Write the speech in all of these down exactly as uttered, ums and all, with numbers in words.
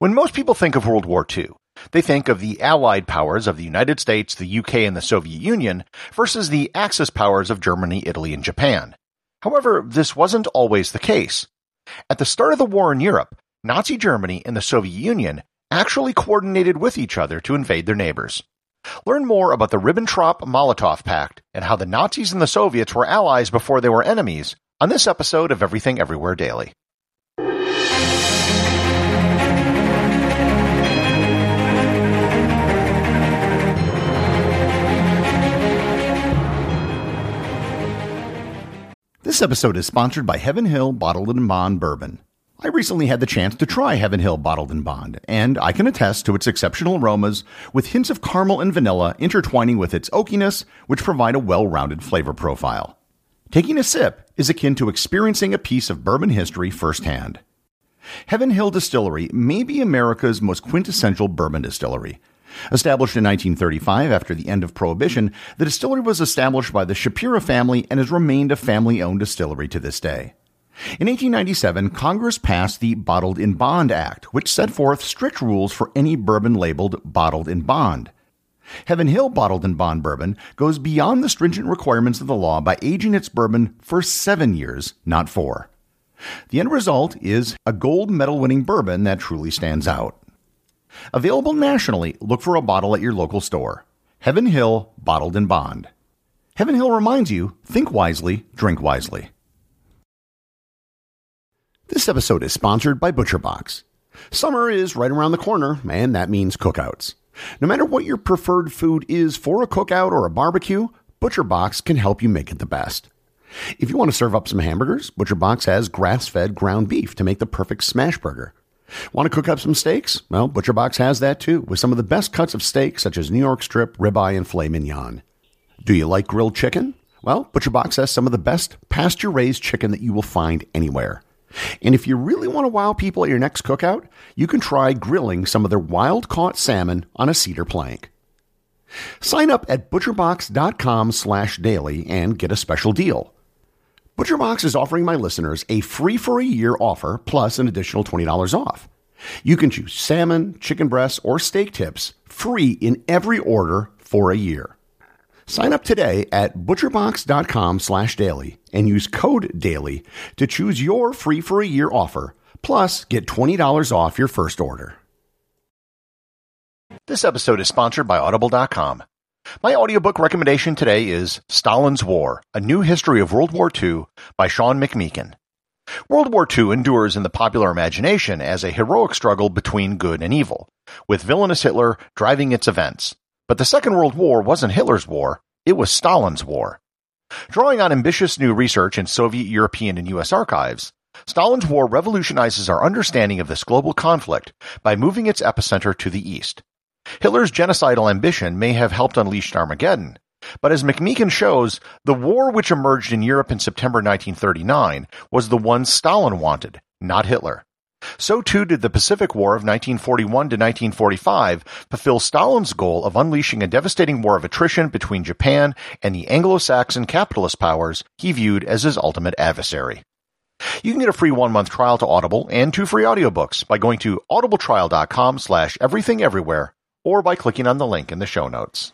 When most people think of World War Two, they think of the Allied powers of the United States, the U K, and the Soviet Union versus the Axis powers of Germany, Italy, and Japan. However, this wasn't always the case. At the start of the war in Europe, Nazi Germany and the Soviet Union actually coordinated with each other to invade their neighbors. Learn more about the Ribbentrop-Molotov Pact and how the Nazis and the Soviets were allies before they were enemies on this episode of Everything Everywhere Daily. This episode is sponsored by Heaven Hill Bottled and Bond Bourbon. I recently had the chance to try Heaven Hill Bottled and Bond, and I can attest to its exceptional aromas with hints of caramel and vanilla intertwining with its oakiness, which provide a well-rounded flavor profile. Taking a sip is akin to experiencing a piece of bourbon history firsthand. Heaven Hill Distillery may be America's most quintessential bourbon distillery. Established in nineteen thirty-five after the end of Prohibition, the distillery was established by the Shapira family and has remained a family-owned distillery to this day. In eighteen ninety-seven, Congress passed the Bottled in Bond Act, which set forth strict rules for any bourbon labeled Bottled in Bond. Heaven Hill Bottled in Bond Bourbon goes beyond the stringent requirements of the law by aging its bourbon for seven years, not four. The end result is a gold medal-winning bourbon that truly stands out. Available nationally, look for a bottle at your local store. Heaven Hill Bottled in Bond. Heaven Hill reminds you, think wisely, drink wisely. This episode is sponsored by ButcherBox. Summer is right around the corner, and that means cookouts. No matter what your preferred food is for a cookout or a barbecue, ButcherBox can help you make it the best. If you want to serve up some hamburgers, ButcherBox has grass-fed ground beef to make the perfect smash burger. Want to cook up some steaks? Well, ButcherBox has that too, with some of the best cuts of steak such as New York strip, ribeye, and filet mignon. Do you like grilled chicken? Well, ButcherBox has some of the best pasture-raised chicken that you will find anywhere. And if you really want to wow people at your next cookout, you can try grilling some of their wild-caught salmon on a cedar plank. Sign up at butcherbox.com slash daily and get a special deal. ButcherBox is offering my listeners a free-for-a-year offer plus an additional twenty dollars off. You can choose salmon, chicken breasts, or steak tips free in every order for a year. Sign up today at butcherbox.com slash daily and use code DAILY to choose your free-for-a-year offer, plus get twenty dollars off your first order. This episode is sponsored by Audible dot com. My audiobook recommendation today is Stalin's War, A New History of World War Two by Sean McMeekin. World War Two endures in the popular imagination as a heroic struggle between good and evil, with villainous Hitler driving its events. But the Second World War wasn't Hitler's war, it was Stalin's war. Drawing on ambitious new research in Soviet, European, and U S archives, Stalin's War revolutionizes our understanding of this global conflict by moving its epicenter to the east. Hitler's genocidal ambition may have helped unleash Armageddon, but as McMeekin shows, the war which emerged in Europe in September nineteen thirty-nine was the one Stalin wanted, not Hitler. So too did the Pacific War of nineteen forty-one to nineteen forty-five fulfill Stalin's goal of unleashing a devastating war of attrition between Japan and the Anglo-Saxon capitalist powers he viewed as his ultimate adversary. You can get a free one-month trial to Audible and two free audiobooks by going to audibletrial.com slash everythingeverywhere or by clicking on the link in the show notes.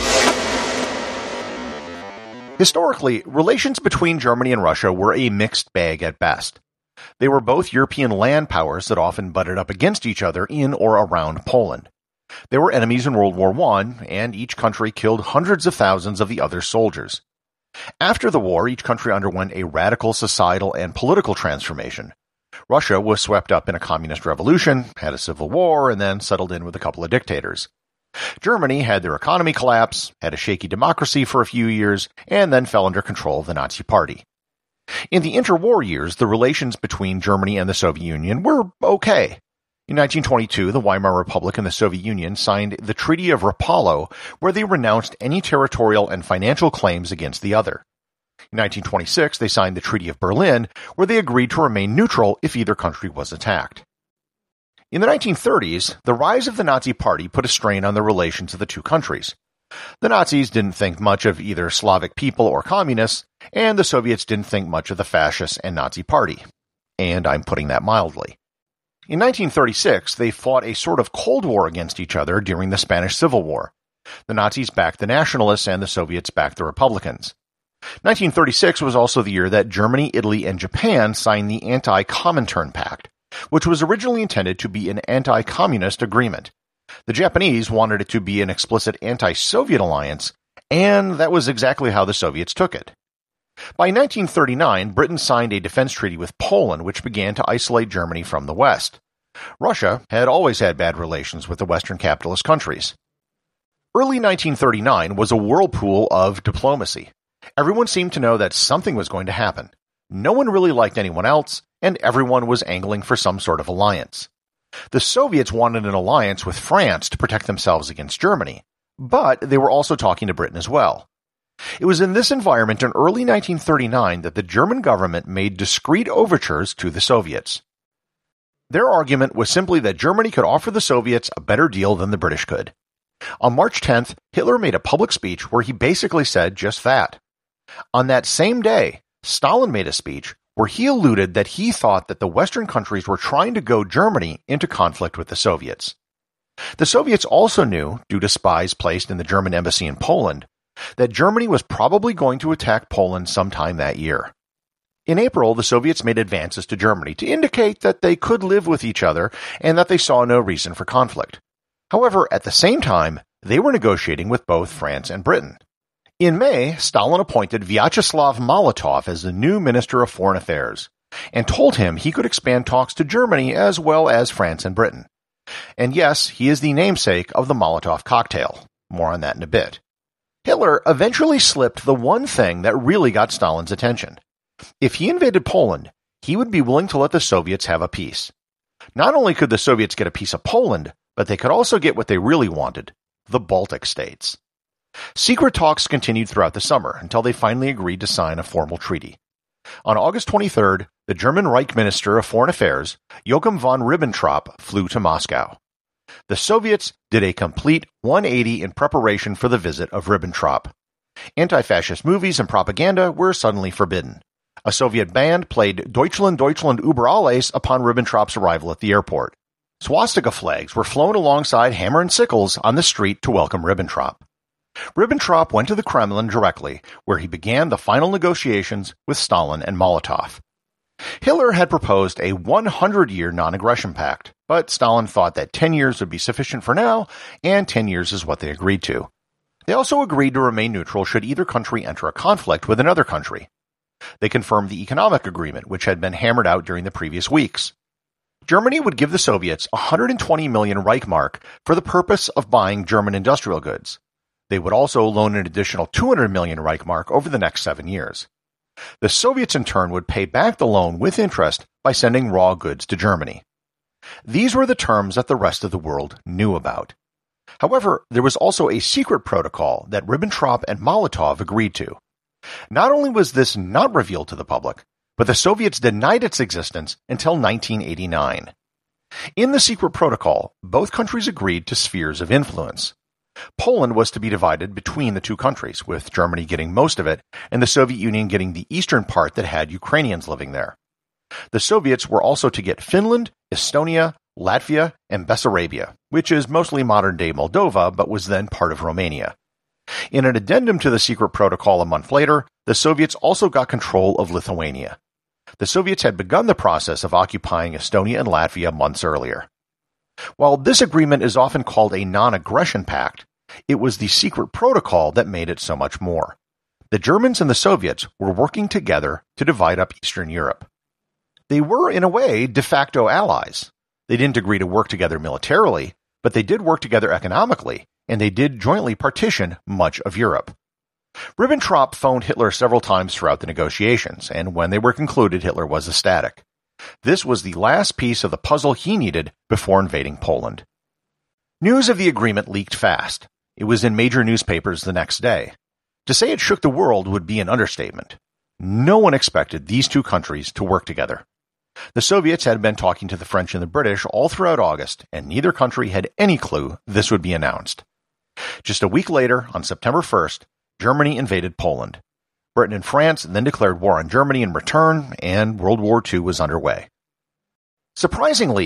Historically, relations between Germany and Russia were a mixed bag at best. They were both European land powers that often butted up against each other in or around Poland. They were enemies in World War One, and each country killed hundreds of thousands of the other's soldiers. After the war, each country underwent a radical societal and political transformation. Russia was swept up in a communist revolution, had a civil war, and then settled in with a couple of dictators. Germany had their economy collapse, had a shaky democracy for a few years, and then fell under control of the Nazi Party. In the interwar years, the relations between Germany and the Soviet Union were okay. In nineteen twenty-two, the Weimar Republic and the Soviet Union signed the Treaty of Rapallo, where they renounced any territorial and financial claims against the other. In nineteen twenty-six, they signed the Treaty of Berlin, where they agreed to remain neutral if either country was attacked. In the nineteen thirties, the rise of the Nazi Party put a strain on the relations of the two countries. The Nazis didn't think much of either Slavic people or communists, and the Soviets didn't think much of the fascists and Nazi Party. And I'm putting that mildly. In nineteen thirty-six, they fought a sort of Cold War against each other during the Spanish Civil War. The Nazis backed the Nationalists and the Soviets backed the Republicans. nineteen thirty-six was also the year that Germany, Italy, and Japan signed the Anti-Comintern Pact, which was originally intended to be an anti-communist agreement. The Japanese wanted it to be an explicit anti-Soviet alliance, and that was exactly how the Soviets took it. By nineteen thirty-nine, Britain signed a defense treaty with Poland, which began to isolate Germany from the West. Russia had always had bad relations with the Western capitalist countries. Early nineteen thirty-nine was a whirlpool of diplomacy. Everyone seemed to know that something was going to happen. No one really liked anyone else, and everyone was angling for some sort of alliance. The Soviets wanted an alliance with France to protect themselves against Germany, but they were also talking to Britain as well. It was in this environment in early nineteen thirty-nine that the German government made discreet overtures to the Soviets. Their argument was simply that Germany could offer the Soviets a better deal than the British could. On March tenth, Hitler made a public speech where he basically said just that. On that same day, Stalin made a speech where he alluded that he thought that the Western countries were trying to goad Germany into conflict with the Soviets. The Soviets also knew, due to spies placed in the German embassy in Poland, that Germany was probably going to attack Poland sometime that year. In April, the Soviets made advances to Germany to indicate that they could live with each other and that they saw no reason for conflict. However, at the same time, they were negotiating with both France and Britain. In May, Stalin appointed Vyacheslav Molotov as the new Minister of Foreign Affairs, and told him he could expand talks to Germany as well as France and Britain. And yes, he is the namesake of the Molotov cocktail. More on that in a bit. Hitler eventually slipped the one thing that really got Stalin's attention. If he invaded Poland, he would be willing to let the Soviets have a piece. Not only could the Soviets get a piece of Poland, but they could also get what they really wanted, the Baltic states. Secret talks continued throughout the summer until they finally agreed to sign a formal treaty. On August twenty-third, the German Reich Minister of Foreign Affairs, Joachim von Ribbentrop, flew to Moscow. The Soviets did a complete one eighty in preparation for the visit of Ribbentrop. Anti-fascist movies and propaganda were suddenly forbidden. A Soviet band played Deutschland, Deutschland über alles upon Ribbentrop's arrival at the airport. Swastika flags were flown alongside hammer and sickles on the street to welcome Ribbentrop. Ribbentrop went to the Kremlin directly, where he began the final negotiations with Stalin and Molotov. Hitler had proposed a one hundred year non-aggression pact, but Stalin thought that ten years would be sufficient for now, and ten years is what they agreed to. They also agreed to remain neutral should either country enter a conflict with another country. They confirmed the economic agreement, which had been hammered out during the previous weeks. Germany would give the Soviets one hundred twenty million Reichsmark for the purpose of buying German industrial goods. They would also loan an additional two hundred million Reichsmark over the next seven years. The Soviets in turn would pay back the loan with interest by sending raw goods to Germany. These were the terms that the rest of the world knew about. However, there was also a secret protocol that Ribbentrop and Molotov agreed to. Not only was this not revealed to the public, but the Soviets denied its existence until nineteen eighty-nine. In the secret protocol, both countries agreed to spheres of influence. Poland was to be divided between the two countries, with Germany getting most of it and the Soviet Union getting the eastern part that had Ukrainians living there. The Soviets were also to get Finland, Estonia, Latvia, and Bessarabia, which is mostly modern-day Moldova but was then part of Romania. In an addendum to the secret protocol a month later, the Soviets also got control of Lithuania. The Soviets had begun the process of occupying Estonia and Latvia months earlier. While this agreement is often called a non-aggression pact, it was the secret protocol that made it so much more. The Germans and the Soviets were working together to divide up Eastern Europe. They were, in a way, de facto allies. They didn't agree to work together militarily, but they did work together economically, and they did jointly partition much of Europe. Ribbentrop phoned Hitler several times throughout the negotiations, and when they were concluded, Hitler was ecstatic. This was the last piece of the puzzle he needed before invading Poland. News of the agreement leaked fast. It was in major newspapers the next day. To say it shook the world would be an understatement. No one expected these two countries to work together. The Soviets had been talking to the French and the British all throughout August, and neither country had any clue this would be announced. Just a week later, on September first, Germany invaded Poland. Britain and France then declared war on Germany in return, and World War Two was underway. Surprisingly,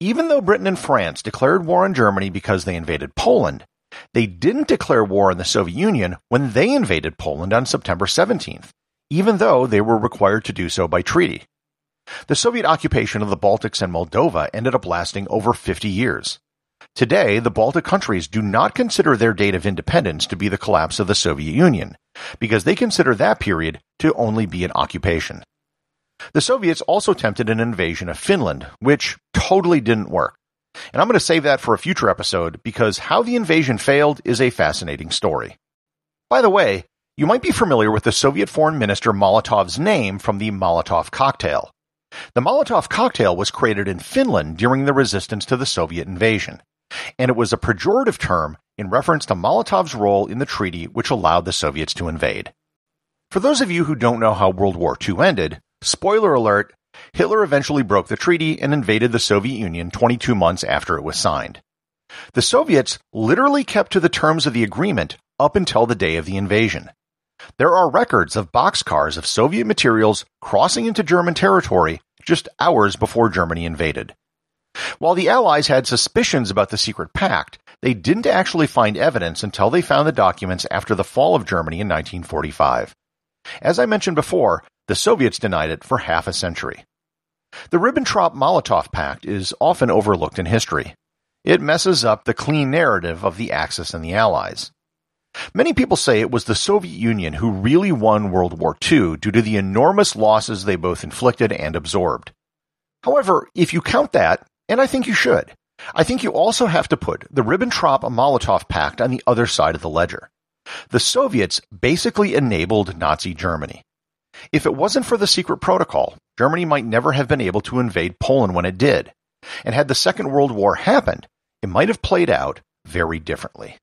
Even though Britain and France declared war on Germany because they invaded Poland, they didn't declare war on the Soviet Union when they invaded Poland on September seventeenth, even though they were required to do so by treaty. The Soviet occupation of the Baltics and Moldova ended up lasting over fifty years. Today, the Baltic countries do not consider their date of independence to be the collapse of the Soviet Union, because they consider that period to only be an occupation. The Soviets also attempted an invasion of Finland, which totally didn't work. And I'm going to save that for a future episode because how the invasion failed is a fascinating story. By the way, you might be familiar with the Soviet Foreign Minister Molotov's name from the Molotov cocktail. The Molotov cocktail was created in Finland during the resistance to the Soviet invasion, and it was a pejorative term in reference to Molotov's role in the treaty which allowed the Soviets to invade. For those of you who don't know how World War Two ended, spoiler alert, Hitler eventually broke the treaty and invaded the Soviet Union twenty-two months after it was signed. The Soviets literally kept to the terms of the agreement up until the day of the invasion. There are records of boxcars of Soviet materials crossing into German territory just hours before Germany invaded. While the Allies had suspicions about the secret pact, they didn't actually find evidence until they found the documents after the fall of Germany in nineteen forty-five. As I mentioned before, the Soviets denied it for half a century. The Ribbentrop-Molotov Pact is often overlooked in history. It messes up the clean narrative of the Axis and the Allies. Many people say it was the Soviet Union who really won World War Two due to the enormous losses they both inflicted and absorbed. However, if you count that, and I think you should, I think you also have to put the Ribbentrop-Molotov Pact on the other side of the ledger. The Soviets basically enabled Nazi Germany. If it wasn't for the secret protocol, Germany might never have been able to invade Poland when it did. And had the Second World War happened, it might have played out very differently.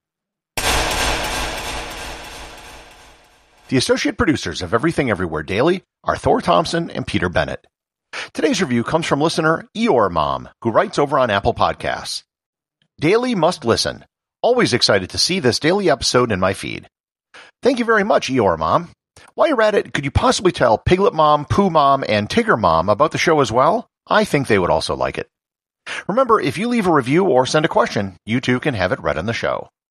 The associate producers of Everything Everywhere Daily are Thor Thompson and Peter Bennett. Today's review comes from listener Eeyore Mom, who writes over on Apple Podcasts. Daily must listen. Always excited to see this daily episode in my feed. Thank you very much, Eeyore Mom. While you're at it, could you possibly tell Piglet Mom, Pooh Mom, and Tigger Mom about the show as well? I think they would also like it. Remember, if you leave a review or send a question, you too can have it read on the show.